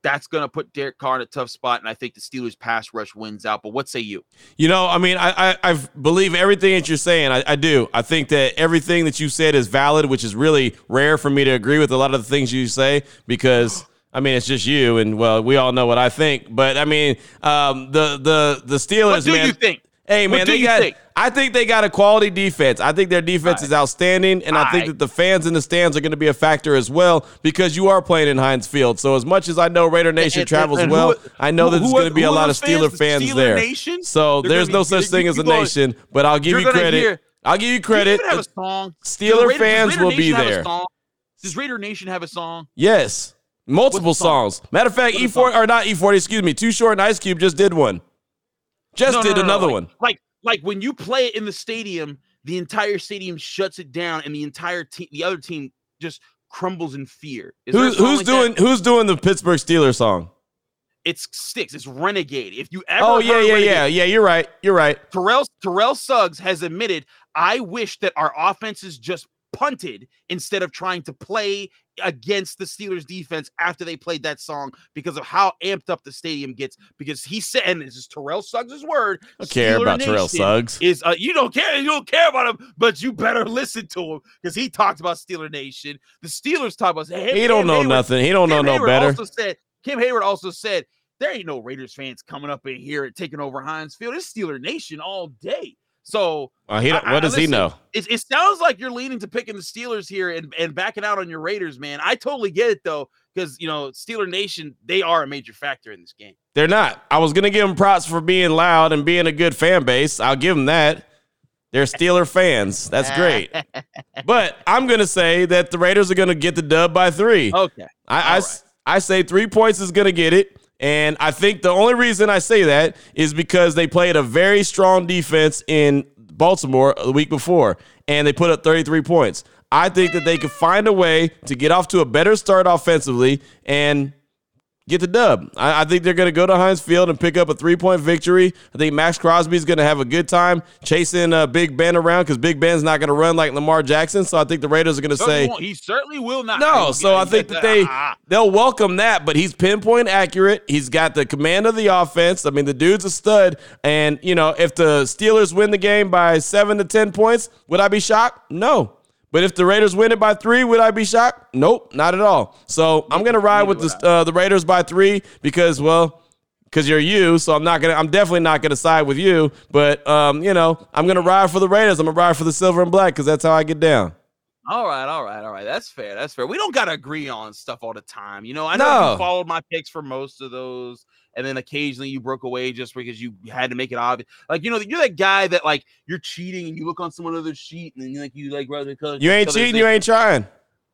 Speaker 2: that's going to put Derek Carr in a tough spot, and I think the Steelers pass rush wins out. But what say you?
Speaker 3: You know, I mean, I I, I believe everything that you're saying. I, I do. I think that everything that you said is valid, which is really rare for me to agree with a lot of the things you say because, I mean, it's just you, and, well, we all know what I think. But, I mean, um, the, the, the Steelers,
Speaker 2: what do
Speaker 3: man.
Speaker 2: you think?
Speaker 3: Hey, man,
Speaker 2: what do
Speaker 3: they
Speaker 2: you
Speaker 3: got.
Speaker 2: think?
Speaker 3: I think they got a quality defense. I think their defense
Speaker 2: All
Speaker 3: is
Speaker 2: right.
Speaker 3: outstanding, and
Speaker 2: All
Speaker 3: I think
Speaker 2: right.
Speaker 3: that the fans in the stands are going to be a factor as well because you are playing in Heinz Field. So as much as I know Raider Nation
Speaker 2: And-
Speaker 3: travels
Speaker 2: and
Speaker 3: well,
Speaker 2: who-
Speaker 3: I know
Speaker 2: who-
Speaker 3: that there's
Speaker 2: who
Speaker 3: going
Speaker 2: are-
Speaker 3: to be a
Speaker 2: who are
Speaker 3: lot of
Speaker 2: those fans?
Speaker 3: Steeler
Speaker 2: The
Speaker 3: fans
Speaker 2: Steeler
Speaker 3: there.
Speaker 2: Nation?
Speaker 3: So
Speaker 2: They're
Speaker 3: there's
Speaker 2: gonna
Speaker 3: no
Speaker 2: be-
Speaker 3: such thing
Speaker 2: you-
Speaker 3: as a
Speaker 2: you gonna-
Speaker 3: nation, but I'll give
Speaker 2: you're
Speaker 3: you
Speaker 2: gonna
Speaker 3: credit.
Speaker 2: hear-
Speaker 3: I'll give you
Speaker 2: Do
Speaker 3: credit.
Speaker 2: you even have a song?
Speaker 3: Steeler
Speaker 2: Do Raider-
Speaker 3: fans
Speaker 2: does Raider
Speaker 3: will be
Speaker 2: Nation have a
Speaker 3: there.
Speaker 2: song? Does Raider Nation have a song?
Speaker 3: Yes, multiple
Speaker 2: What's the song?
Speaker 3: songs. Matter of fact,
Speaker 2: What's
Speaker 3: E
Speaker 2: the
Speaker 3: four
Speaker 2: song?
Speaker 3: or not E forty, excuse me. Too Short and Ice Cube just did one. Just
Speaker 2: No, no,
Speaker 3: did
Speaker 2: no, no,
Speaker 3: another
Speaker 2: like-
Speaker 3: one.
Speaker 2: Like, like when you play it in the stadium, the entire stadium shuts it down, and the entire team, the other team, just crumbles in fear. Is there a
Speaker 3: Who,
Speaker 2: song
Speaker 3: who's
Speaker 2: like
Speaker 3: doing
Speaker 2: that?
Speaker 3: Who's doing the Pittsburgh Steelers song?
Speaker 2: It's Sticks. It's Renegade. If you ever
Speaker 3: Oh yeah,
Speaker 2: heard
Speaker 3: yeah,
Speaker 2: Renegade,
Speaker 3: yeah, yeah. You're right. You're right.
Speaker 2: Terrell Terrell Suggs has admitted, I wish that our offenses just punted instead of trying to play against the Steelers defense after they played that song because of how amped up the stadium gets. Because he said, and this is Terrell Suggs' word.
Speaker 3: I don't care
Speaker 2: Steeler
Speaker 3: about Terrell
Speaker 2: Nation
Speaker 3: Suggs.
Speaker 2: Is uh, you don't care, you don't care about him, but you better listen to him because he talked about Steeler Nation. The Steelers talk about. Hey,
Speaker 3: He don't
Speaker 2: Cam
Speaker 3: know
Speaker 2: Hayward-
Speaker 3: nothing. He don't know
Speaker 2: Cam
Speaker 3: no
Speaker 2: Hayward
Speaker 3: better.
Speaker 2: Also said, Kim Hayward also said there ain't no Raiders fans coming up in here and taking over Heinz Field. It's Steeler Nation all day. So
Speaker 3: Uh, he don't-
Speaker 2: I-
Speaker 3: what
Speaker 2: I-
Speaker 3: does he
Speaker 2: listen,
Speaker 3: know?
Speaker 2: It, it sounds like you're leaning to picking the Steelers here and, and backing out on your Raiders, man. I totally get it though, because you know Steeler Nation, they are a major factor in this game.
Speaker 3: They're not. I was gonna give them props for being loud and being a good fan base. I'll give them that. They're Steeler fans. That's great. But I'm gonna say that the Raiders are gonna get the dub by three.
Speaker 2: Okay,
Speaker 3: I, I,
Speaker 2: all
Speaker 3: s- I say three points is going to get it. And I think the only reason I say that is because they played a very strong defense in Baltimore the week before, and they put up thirty-three points. I think that they could find a way to get off to a better start offensively and get the dub. I, I think they're going to go to Heinz Field and pick up a three-point victory. I think Max Crosby is going to have a good time chasing uh, Big Ben around because Big Ben's not going to run like Lamar Jackson. So I think the Raiders are going to
Speaker 2: Certainly
Speaker 3: say
Speaker 2: won't- he certainly will not.
Speaker 3: no.
Speaker 2: He'll
Speaker 3: So
Speaker 2: get-
Speaker 3: I
Speaker 2: he'll
Speaker 3: think
Speaker 2: get
Speaker 3: that they
Speaker 2: ah.
Speaker 3: they'll welcome that. But he's pinpoint accurate. He's got the command of the offense. I mean, the dude's a stud. And you know, if the Steelers win the game by seven to ten points, would I be shocked? No. But if the Raiders win it by three, would I be shocked? Nope, not at all. So I'm gonna ride with the uh, the Raiders by three because, well, because you're you. So I'm not gonna. I'm definitely not gonna side with you. But um, you know, I'm gonna ride for the Raiders. I'm gonna ride for the silver and black because that's how I get down.
Speaker 2: All right, all right, all right. That's fair. That's fair. We don't gotta agree on stuff all the time. You know, I know
Speaker 3: No.
Speaker 2: you followed my picks for most of those, and then occasionally you broke away just because you had to make it obvious. Like, you know, you're that guy that like you're cheating and you look on someone else's sheet and then you like you like rather because
Speaker 3: You ain't cheating. You ain't trying.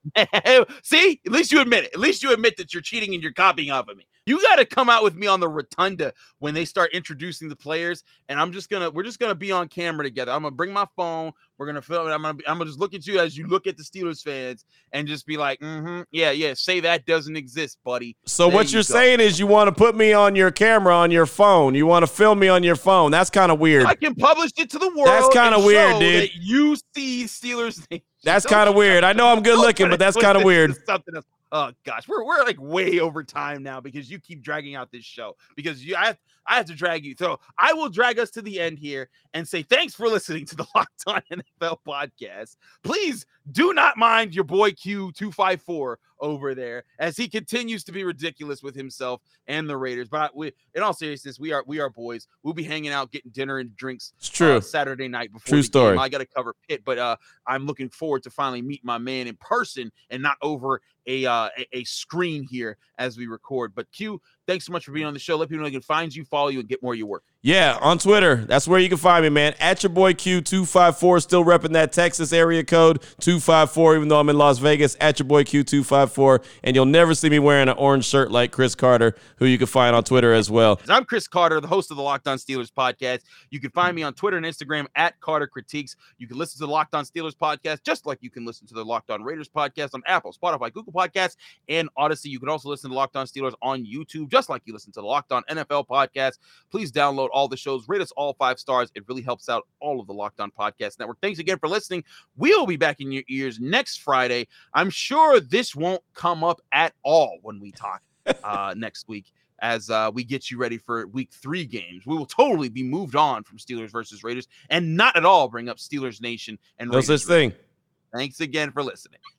Speaker 2: See, at least you admit it. At least you admit that you're cheating and you're copying off of me. You got to come out with me on the rotunda when they start introducing the players, and I'm just gonna, we're just gonna be on camera together. I'm gonna bring my phone. We're gonna film it. I'm gonna, be, I'm gonna just look at you as you look at the Steelers fans, and just be like, mm-hmm, yeah, yeah. Say that doesn't exist, buddy.
Speaker 3: So
Speaker 2: There
Speaker 3: what
Speaker 2: you
Speaker 3: you're
Speaker 2: go.
Speaker 3: saying is you want to put me on your camera on your phone. You want to film me on your phone. That's kind of weird.
Speaker 2: I can publish it to the world.
Speaker 3: That's kinda
Speaker 2: and
Speaker 3: weird,
Speaker 2: show
Speaker 3: dude.
Speaker 2: that you see Steelers.
Speaker 3: That's
Speaker 2: Don't
Speaker 3: kind of
Speaker 2: you-
Speaker 3: weird. I know I'm good
Speaker 2: don't
Speaker 3: looking,
Speaker 2: put
Speaker 3: but
Speaker 2: it-
Speaker 3: that's
Speaker 2: put
Speaker 3: kind of
Speaker 2: this
Speaker 3: weird.
Speaker 2: into something else. Oh gosh, we're we're like way over time now because you keep dragging out this show because you I have, I have to drag you. So I will drag us to the end here and say thanks for listening to the Locked On N F L podcast. Please do not mind your boy Q two five four over there as he continues to be ridiculous with himself and the Raiders. But we, in all seriousness, we are we are boys. We'll be hanging out, getting dinner and drinks.
Speaker 3: It's true.
Speaker 2: uh, Saturday night before
Speaker 3: True
Speaker 2: the
Speaker 3: story.
Speaker 2: game. I got to cover Pitt, but uh, I'm looking forward to finally meet my man in person and not over a uh, a, a screen here as we record. But Q, thanks so much for being on the show. Let people know they can find you, follow you, and get more of your work.
Speaker 3: Yeah, on Twitter. That's where you can find me, man. At your boy Q two five four, still repping that Texas area code two five four, even though I'm in Las Vegas. At your boy Q two five four, and you'll never see me wearing an orange shirt like Chris Carter, who you can find on Twitter as well.
Speaker 2: I'm Chris Carter, the host of the Locked On Steelers podcast. You can find me on Twitter and Instagram at Carter Critiques. You can listen to the Locked On Steelers podcast just like you can listen to the Locked On Raiders podcast on Apple, Spotify, Google Podcasts, and Odyssey. You can also listen to Locked On Steelers on YouTube just like you listen to the Locked On N F L podcast. Please download all the shows. Rate us all five stars. It really helps out all of the Locked On Podcast Network. Thanks again for listening. We'll be back in your ears next Friday. I'm sure this won't come up at all when we talk uh, next week as uh, we get you ready for week three games. We will totally be moved on from Steelers versus Raiders and not at all bring up Steelers Nation and
Speaker 3: No
Speaker 2: Raiders
Speaker 3: such thing.
Speaker 2: Thanks again for listening.